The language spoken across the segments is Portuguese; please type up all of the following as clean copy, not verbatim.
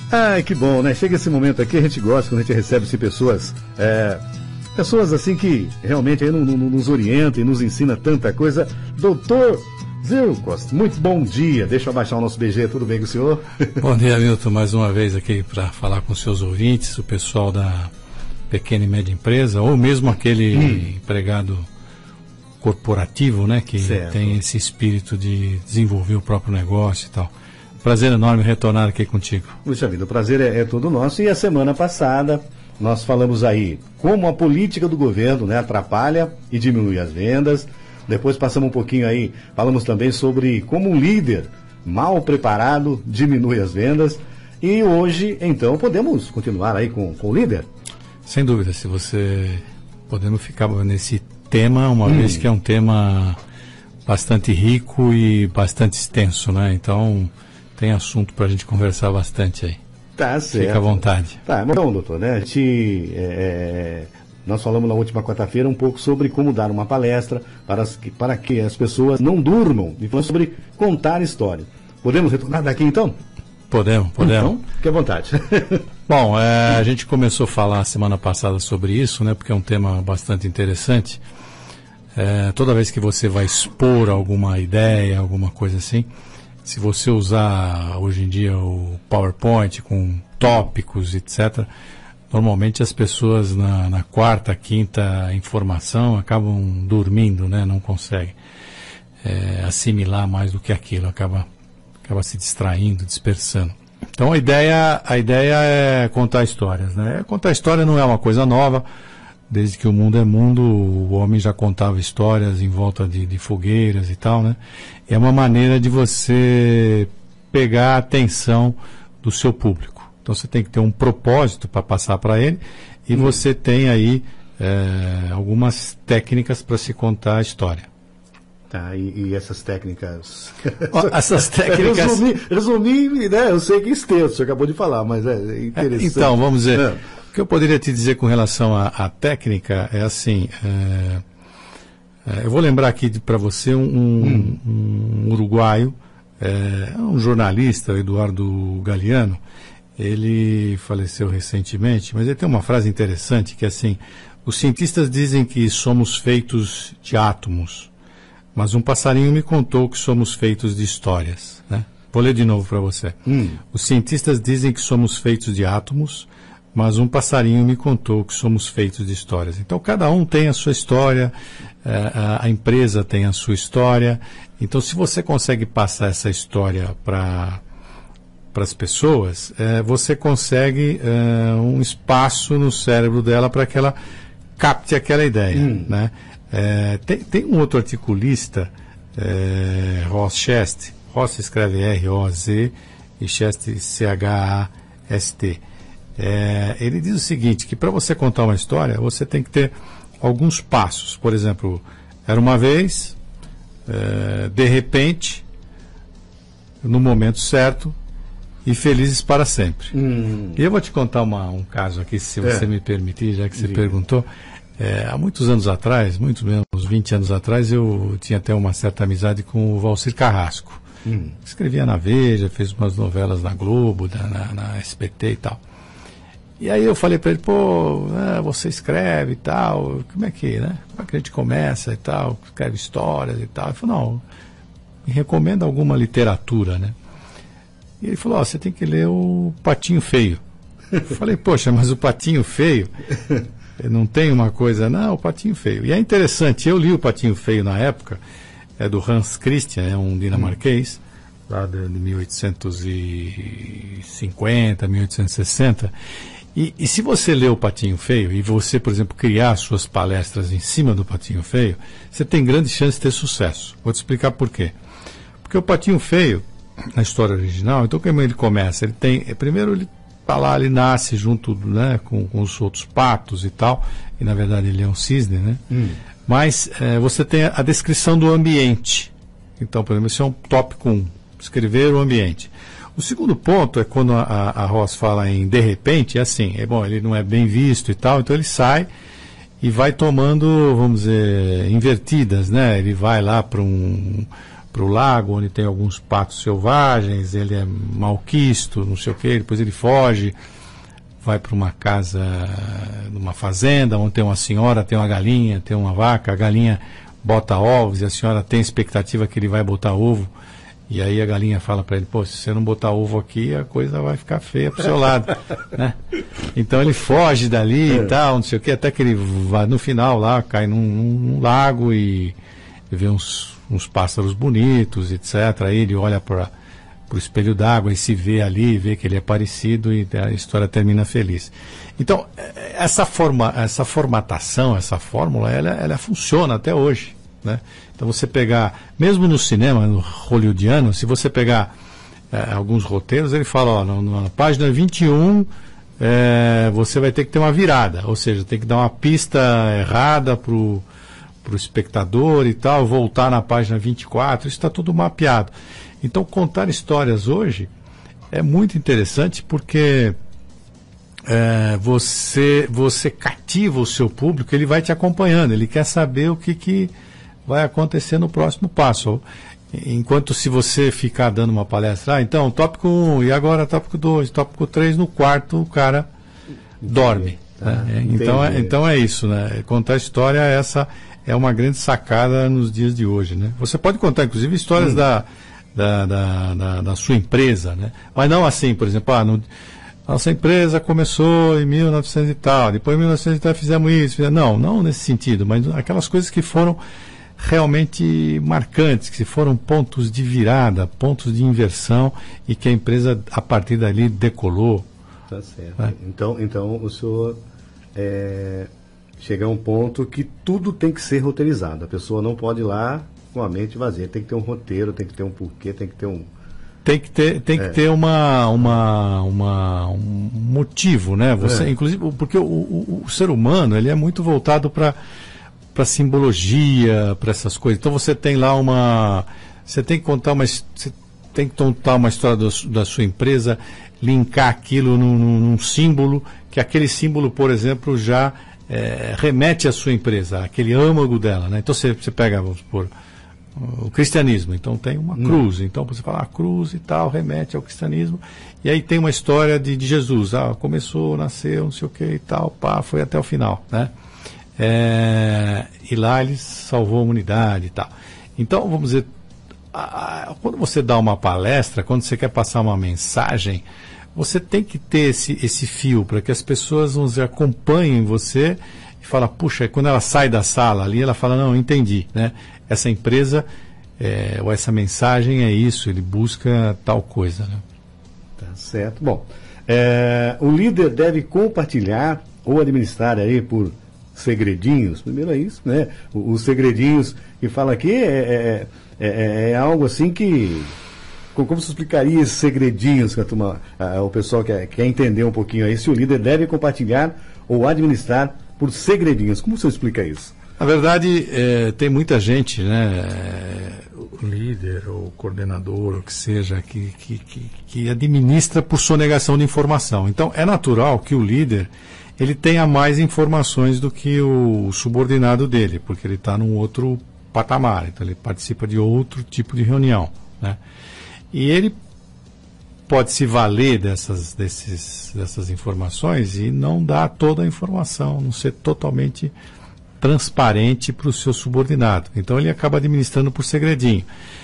Ai, que bom, né? Chega esse momento aqui, a gente gosta quando a gente recebe pessoas, pessoas assim que realmente aí nos orientam e nos ensina tanta coisa. Doutor Ziro Costa, muito bom dia. Deixa eu abaixar o nosso BG, tudo bem com o senhor? Bom dia, Milton, mais uma vez aqui para falar com seus ouvintes, o pessoal da pequena e média empresa, ou mesmo aquele empregado corporativo, né, que tem esse espírito de desenvolver o próprio negócio e tal. Prazer enorme retornar aqui contigo. Puxa vida, o prazer é todo nosso. E a semana passada nós falamos aí como a política do governo, né, atrapalha e diminui as vendas. Depois passamos um pouquinho aí, falamos também sobre como um líder mal preparado diminui as vendas. E hoje, então, podemos continuar aí com o líder? Sem dúvida, se você podemos ficar nesse tema, uma vez que é um tema bastante rico e bastante extenso, né? Então, tem assunto para a gente conversar bastante aí. Tá certo. Fica à vontade. Tá, então, doutor, né? Nós falamos na última quarta-feira um pouco sobre como dar uma palestra para que as pessoas não durmam, e falando sobre contar história. Podemos retornar daqui então? Podemos. Então, fique à vontade. Bom, a gente começou a falar semana passada sobre isso, né? Porque é um tema bastante interessante. Toda vez que você vai expor alguma ideia, alguma coisa assim, se você usar hoje em dia o PowerPoint com tópicos, etc., normalmente as pessoas na quarta, quinta informação acabam dormindo, né? Não conseguem assimilar mais do que aquilo, acaba se distraindo, dispersando. Então a ideia é contar histórias, né? Contar história não é uma coisa nova. Desde que o mundo é mundo, o homem já contava histórias em volta de fogueiras e tal, né? É uma maneira de você pegar a atenção do seu público. Então você tem que ter um propósito para passar para ele e você tem aí algumas técnicas para se contar a história. Tá, e essas técnicas... Essas técnicas... Resumir, né? Eu sei que é extenso, você acabou de falar, mas é interessante. Então, vamos dizer... O que eu poderia te dizer com relação à técnica é assim, eu vou lembrar aqui para você um uruguaio, um jornalista, o Eduardo Galeano. Ele faleceu recentemente, mas ele tem uma frase interessante que é assim: os cientistas dizem que somos feitos de átomos, mas um passarinho me contou que somos feitos de histórias, né? Vou ler de novo para você. Os cientistas dizem que somos feitos de átomos, mas um passarinho me contou que somos feitos de histórias. Então, cada um tem a sua história, a empresa tem a sua história. Então, se você consegue passar essa história para as pessoas, você consegue um espaço no cérebro dela para que ela capte aquela ideia, né? Tem um outro articulista, Ross Chast. Ross se escreve R-O-Z e Chast C-H-A-S-T. Ele diz o seguinte, que para você contar uma história, você tem que ter alguns passos. Por exemplo, era uma vez, de repente, no momento certo e felizes para sempre. E eu vou te contar um caso aqui, se você me permitir, já que você perguntou. Há muitos anos atrás, muito menos, uns 20 anos atrás, eu tinha até uma certa amizade com o Valcir Carrasco. Escrevia na Veja, fez umas novelas na Globo, na SBT e tal. E aí eu falei para ele, você escreve e tal, como é que a gente começa e tal, escreve histórias e tal. Ele falou, não, me recomenda alguma literatura, né? E ele falou, você tem que ler o Patinho Feio. Eu falei, poxa, mas o Patinho Feio, não tem uma coisa, não, o Patinho Feio. E é interessante, eu li o Patinho Feio na época, é do Hans Christian, é um dinamarquês, lá de 1850, 1860, e se você lê o Patinho Feio, e você, por exemplo, criar suas palestras em cima do Patinho Feio, você tem grande chance de ter sucesso. Vou te explicar por quê. Porque o Patinho Feio, na história original, então como ele começa? Primeiro ele está lá, ele nasce junto, né, com os outros patos e tal, e na verdade ele é um cisne, né? Mas você tem a descrição do ambiente. Então, por exemplo, esse é um tópico 1, escrever o ambiente. O segundo ponto é quando a Ross fala em de repente, é assim, ele não é bem visto e tal, então ele sai e vai tomando, vamos dizer, invertidas, né? Ele vai lá para o lago, onde tem alguns patos selvagens, ele é malquisto, não sei o quê, depois ele foge, vai para uma casa, numa fazenda, onde tem uma senhora, tem uma galinha, tem uma vaca, a galinha bota ovos e a senhora tem expectativa que ele vai botar ovo, e aí a galinha fala para ele, pô, se você não botar ovo aqui, a coisa vai ficar feia pro seu lado, né? Então ele foge dali e tal, não sei o que, até que ele vai no final lá, cai num lago e vê uns pássaros bonitos, etc. Aí ele olha para o espelho d'água e se vê ali, vê que ele é parecido e a história termina feliz. Então, essa formatação, essa fórmula, ela funciona até hoje, né? Então você pegar, mesmo no cinema, no hollywoodiano, se você pegar alguns roteiros, ele fala, ó, na página 21, você vai ter que ter uma virada, ou seja, tem que dar uma pista errada para o espectador e tal, voltar na página 24, isso está tudo mapeado. Então contar histórias hoje é muito interessante porque você cativa o seu público, ele vai te acompanhando, ele quer saber o que vai acontecer no próximo passo. Enquanto se você ficar dando uma palestra, então, tópico 1, e agora tópico 2, tópico 3, no quarto o cara dorme. Né? Então é isso, né? Contar história, essa é uma grande sacada nos dias de hoje, né? Você pode contar, inclusive, histórias da sua empresa, né? Mas não assim, por exemplo, nossa empresa começou em 1900 e tal, depois em 1900 e tal fizemos isso. Não nesse sentido, mas aquelas coisas que foram realmente marcantes, que foram pontos de virada, pontos de inversão e que a empresa, a partir dali, decolou. Tá certo. Né? Então o senhor chega a um ponto que tudo tem que ser roteirizado. A pessoa não pode ir lá com a mente vazia. Tem que ter um roteiro, tem que ter um porquê, tem que ter um... Tem que ter um motivo, né? Inclusive, porque o ser humano, ele é muito voltado para simbologia, para essas coisas. Então você tem lá você tem que contar uma história da sua empresa, linkar aquilo num símbolo, que aquele símbolo, por exemplo, já remete à sua empresa, aquele âmago dela, né? Então você pega, vamos supor, o cristianismo, então tem uma cruz, então você fala a cruz e tal, remete ao cristianismo, e aí tem uma história de Jesus, começou, nasceu, não sei o que e tal, foi até o final, né? E lá ele salvou a humanidade e tal. Então, vamos dizer, quando você dá uma palestra, quando você quer passar uma mensagem, você tem que ter esse fio para que as pessoas, vamos dizer, acompanhem você e falam, puxa, quando ela sai da sala ali, ela fala, não, entendi, né? Essa empresa, ou essa mensagem é isso, ele busca tal coisa, né? Tá certo. Bom, o líder deve compartilhar ou administrar aí por segredinhos, primeiro é isso, né? Os segredinhos que fala aqui é algo assim que... Como você explicaria esses segredinhos que o pessoal quer entender um pouquinho aí, se o líder deve compartilhar ou administrar por segredinhos? Como você explica isso? Na verdade, tem muita gente, né, o líder ou coordenador, o que seja, que administra por sonegação de informação. Então, é natural que o líder ele tenha mais informações do que o subordinado dele, porque ele está num outro patamar, então ele participa de outro tipo de reunião, né? E ele pode se valer dessas informações e não dar toda a informação, não ser totalmente transparente para o seu subordinado. Então ele acaba administrando por segredinho.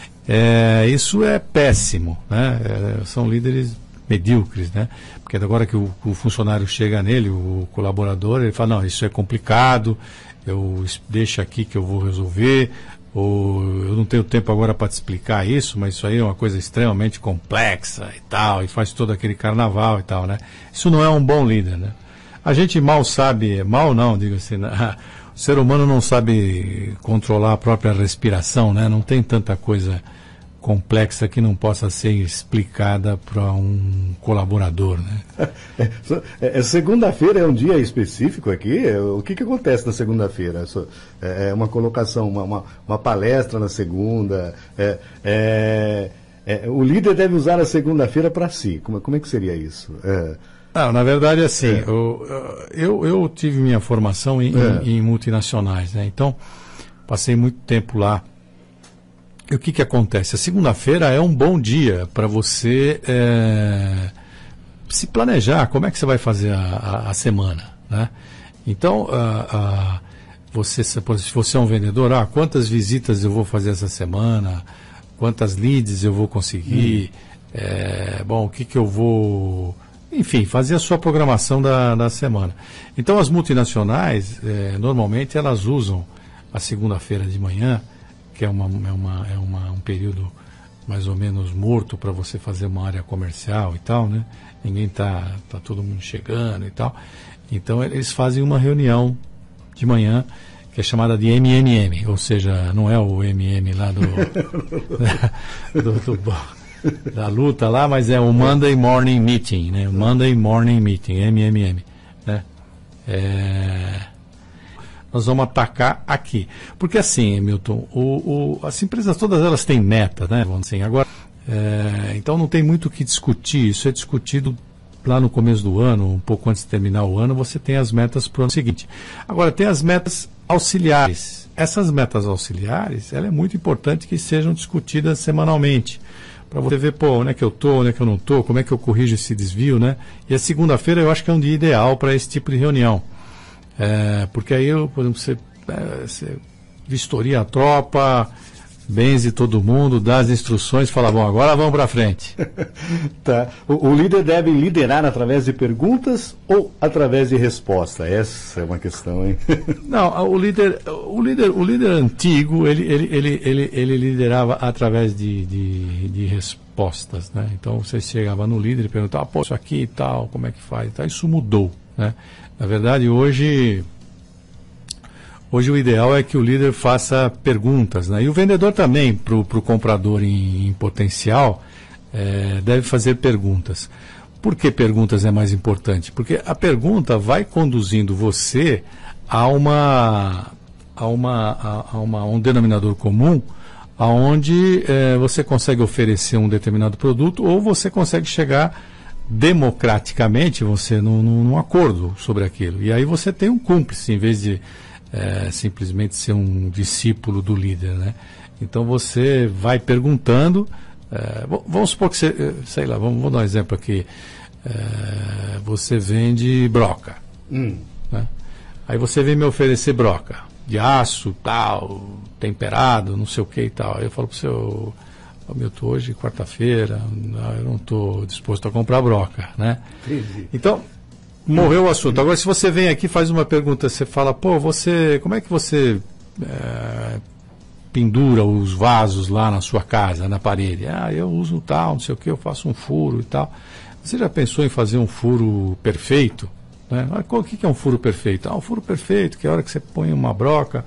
Isso é péssimo, né? São líderes medíocres, né? Porque agora que o funcionário chega nele, o colaborador, ele fala, não, isso é complicado, deixa aqui que eu vou resolver, ou eu não tenho tempo agora para te explicar isso, mas isso aí é uma coisa extremamente complexa e tal, e faz todo aquele carnaval e tal, né? Isso não é um bom líder, né? A gente mal sabe, mal não, digo assim, né? O ser humano não sabe controlar a própria respiração, né? Não tem tanta coisa complexa que não possa ser explicada para um colaborador, né? Segunda-feira é um dia específico aqui? O que acontece na segunda-feira? É uma colocação, uma palestra na segunda? O líder deve usar a segunda-feira para si. Como é que seria isso? Não, na verdade, assim, eu tive minha formação em multinacionais, né? Então, passei muito tempo lá E o que acontece? A segunda-feira é um bom dia para você se planejar, como é que você vai fazer a semana, né? Então, se você é um vendedor, quantas visitas eu vou fazer essa semana, quantas leads eu vou conseguir, o que eu vou... Enfim, fazer a sua programação da semana. Então, as multinacionais, normalmente, elas usam a segunda-feira de manhã, que é um período mais ou menos morto para você fazer uma área comercial e tal, né? Ninguém tá todo mundo chegando e tal. Então, eles fazem uma reunião de manhã, que é chamada de MMM, ou seja, não é o MM lá da luta lá, mas é o Monday Morning Meeting, né? Monday Morning Meeting, MMM, né? Nós vamos atacar aqui. Porque assim, Milton, as empresas todas elas têm meta, né? Vamos assim, agora, então não tem muito o que discutir, isso é discutido lá no começo do ano, um pouco antes de terminar o ano, você tem as metas para o ano seguinte. Agora, tem as metas auxiliares. Essas metas auxiliares, ela é muito importante que sejam discutidas semanalmente, para você ver, onde é que eu estou, onde é que eu não estou, como é que eu corrijo esse desvio, né? E a segunda-feira eu acho que é um dia ideal para esse tipo de reunião. Porque aí, por exemplo, você vistoria a tropa, benze todo mundo, dá as instruções, fala, bom, agora vamos para frente. Tá. O líder deve liderar através de perguntas ou através de resposta? Essa é uma questão, hein? Não, o líder antigo, ele liderava através de respostas, né? Então você chegava no líder e perguntava, isso aqui e tal, como é que faz? Então, isso mudou, né? Na verdade, hoje o ideal é que o líder faça perguntas, né? E o vendedor também, para o comprador em potencial, deve fazer perguntas. Por que perguntas é mais importante? Porque a pergunta vai conduzindo você a um denominador comum, aonde você consegue oferecer um determinado produto ou você consegue chegar democraticamente num acordo sobre aquilo. E aí você tem um cúmplice, em vez de simplesmente ser um discípulo do líder, né? Então você vai perguntando, vamos supor que você, sei lá, vamos dar um exemplo aqui, você vende broca, né? Aí você vem me oferecer broca, de aço, tal, temperado, não sei o que e tal. Aí eu falo para o seu... Milton, hoje, quarta-feira, eu não estou disposto a comprar broca, né? Entendi. Então, morreu o assunto. Agora, se você vem aqui e faz uma pergunta, você fala, como é que você pendura os vasos lá na sua casa, na parede? Eu uso tal, não sei o que, eu faço um furo e tal. Você já pensou em fazer um furo perfeito? Né? O que é um furo perfeito? Um furo perfeito, que é a hora que você põe uma broca,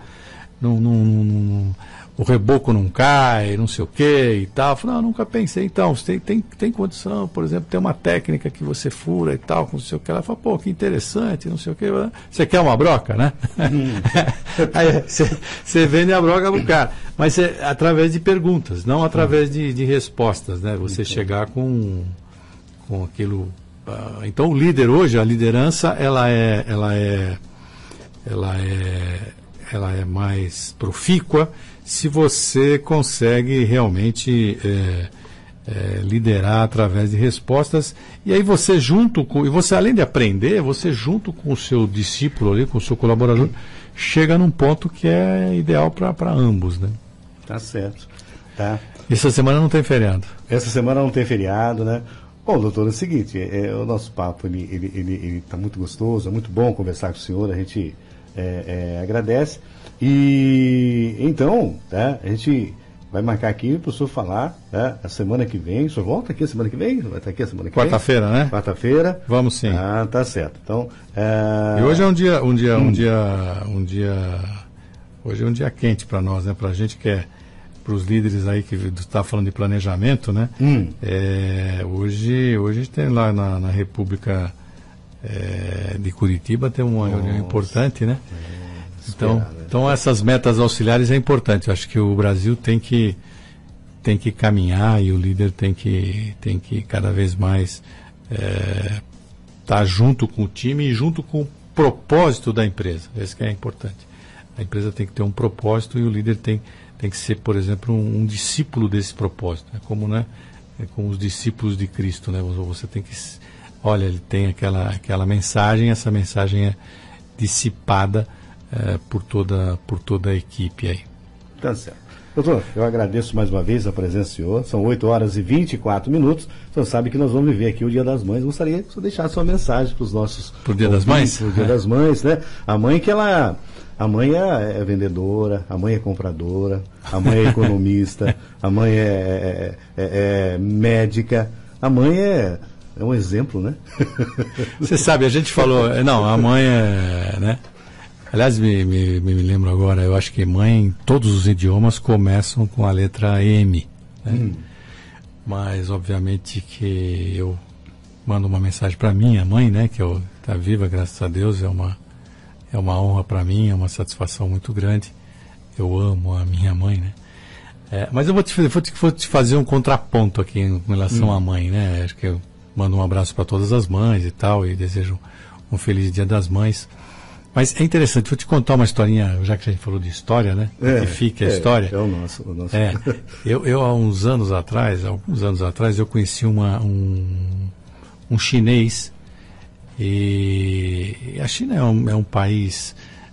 o reboco não cai, não sei o que e tal. Eu falei, nunca pensei. Então, você tem condição, por exemplo, tem uma técnica que você fura e tal, não sei o que. Ela fala, que interessante, não sei o que. Você quer uma broca, né? Aí você vende a broca pro cara. Mas é através de perguntas, não através de respostas, né? Você chegar com aquilo... Então, o líder hoje, a liderança, ela é mais profícua se você consegue realmente liderar através de respostas. E aí você além de aprender, você junto com o seu discípulo ali, com o seu colaborador, chega num ponto que é ideal para ambos, né? Tá certo. Tá. Essa semana não tem feriado. Essa semana não tem feriado, né? Bom, doutor, é o seguinte, o nosso papo ele tá muito gostoso, é muito bom conversar com o senhor, a gente agradece. E então, tá, a gente vai marcar aqui para o senhor falar, tá, a semana que vem. O senhor volta aqui a semana que vem? Vai estar aqui a semana que vem? Quarta-feira, né? Quarta-feira. Vamos sim. Tá certo. Então, e hoje é hoje é um dia quente para nós, né? Para a gente que para os líderes aí que está falando de planejamento, né? Hoje a gente tem lá na República de Curitiba tem uma reunião importante, né? Então essas metas auxiliares é importante. Eu acho que o Brasil tem que caminhar e o líder tem que cada vez mais estar junto com o time e junto com o propósito da empresa. Esse que é importante. A empresa tem que ter um propósito e o líder tem tem que ser, por exemplo, um discípulo desse propósito. É como, né, é como os discípulos de Cristo, né? Você tem que, olha, ele tem aquela mensagem, essa mensagem é dissipada por toda a equipe aí. Tá certo. Doutor, eu agradeço mais uma vez a presença do senhor. São 8 horas e 24 minutos. O senhor sabe que nós vamos viver aqui o Dia das Mães. Gostaria que o senhor deixasse sua mensagem para os nossos... Pro Dia das Mães? Pro Dia das Mães, né? A mãe que ela... A mãe é vendedora, a mãe é compradora, a mãe é economista, a mãe é médica. A mãe é um exemplo, né? Você sabe, a gente falou... Não, a mãe é... né? Aliás, me lembro agora, eu acho que mãe, em todos os idiomas começam com a letra M. Né? Mas, obviamente, que eu mando uma mensagem para minha mãe, né, que está viva, graças a Deus, é uma honra para mim, é uma satisfação muito grande. Eu amo a minha mãe, né? Mas eu vou te fazer um contraponto aqui em relação à mãe, né? Acho que eu mando um abraço para todas as mães e tal, e desejo um feliz Dia das Mães. Mas é interessante, vou te contar uma historinha, já que a gente falou de história, né? Que fica a história. É o nosso. Eu há alguns anos atrás, eu conheci um chinês, e a China é um país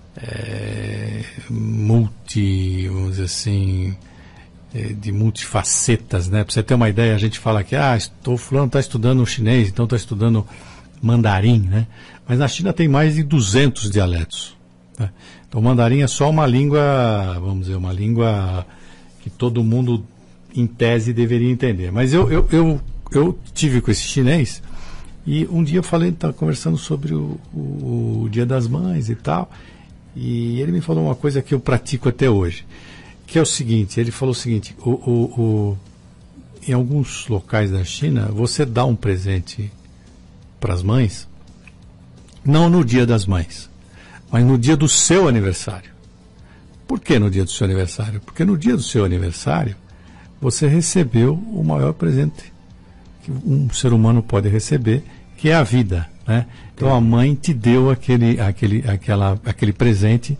vamos dizer assim, de multifacetas, né? Para você ter uma ideia, a gente fala que fulano está estudando chinês, então está estudando mandarim, né? Mas na China tem mais de 200 dialetos. Né? Então, o mandarim é só uma língua, vamos dizer, uma língua que todo mundo, em tese, deveria entender. Mas eu tive com esse chinês e um dia eu estava conversando sobre o Dia das Mães e tal, e ele me falou uma coisa que eu pratico até hoje, que é o seguinte, ele falou o seguinte, em alguns locais da China, você dá um presente para as mães, não no Dia das Mães, mas no dia do seu aniversário. Por que no dia do seu aniversário? Porque no dia do seu aniversário, você recebeu o maior presente que um ser humano pode receber, que é a vida, né? Então a mãe te deu aquele presente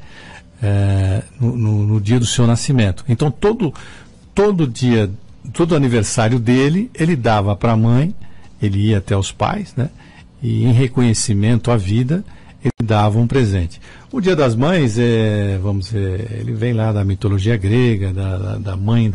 no dia do seu nascimento. Então todo dia, todo aniversário dele, ele dava para a mãe, ele ia até os pais, né? E em reconhecimento à vida, ele dava um presente. O Dia das Mães, vamos dizer, ele vem lá da mitologia grega, da mãe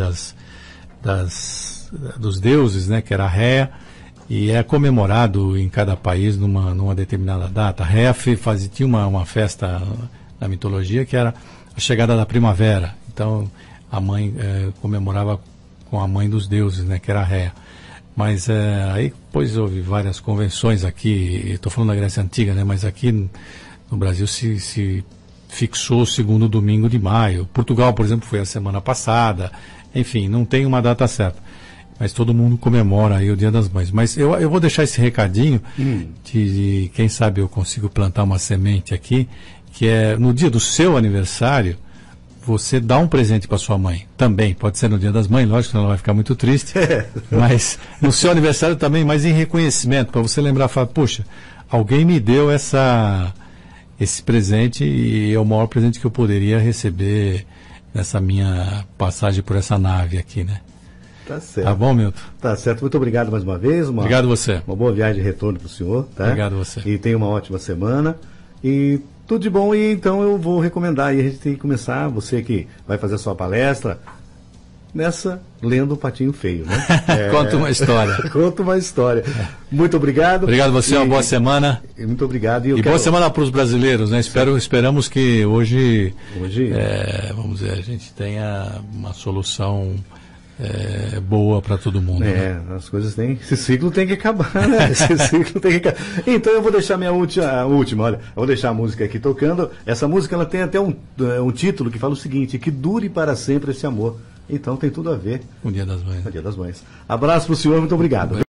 dos deuses, né, que era a Réa, e é comemorado em cada país numa determinada data. A Réa tinha uma festa na mitologia que era a chegada da primavera. Então, a mãe comemorava com a mãe dos deuses, né, que era a Réa. Mas aí depois houve várias convenções aqui, estou falando da Grécia Antiga, né? Mas aqui no Brasil se fixou o segundo domingo de maio. Portugal, por exemplo, foi a semana passada. Enfim, não tem uma data certa. Mas todo mundo comemora aí o Dia das Mães. Mas eu vou deixar esse recadinho de quem sabe eu consigo plantar uma semente aqui, que é no dia do seu aniversário, você dá um presente para sua mãe. Também, pode ser no Dia das Mães, lógico que ela vai ficar muito triste, mas no seu aniversário também, mas em reconhecimento, para você lembrar, falar, poxa, alguém me deu esse presente e é o maior presente que eu poderia receber nessa minha passagem por essa nave aqui, né? Tá certo. Tá bom, Milton? Tá certo. Muito obrigado mais uma vez. Obrigado você. Uma boa viagem de retorno para o senhor. Tá? Obrigado você. E tenha uma ótima semana. E tudo de bom. E então eu vou recomendar. E a gente tem que começar, você que vai fazer a sua palestra, lendo o Patinho Feio, né? Conta uma história. Conta uma história. Muito obrigado. Obrigado você, uma boa semana. Muito obrigado. Boa semana para os brasileiros, né? Esperamos que hoje vamos dizer, a gente tenha uma solução boa para todo mundo. Né? As coisas esse ciclo tem que acabar, né? Esse ciclo tem que acabar. Então eu vou deixar minha última, olha, eu vou deixar a música aqui tocando. Essa música ela tem até um título que fala o seguinte: que dure para sempre esse amor. Então tem tudo a ver com o Dia das Mães. Com o Dia das Mães. Abraço para o senhor, muito obrigado.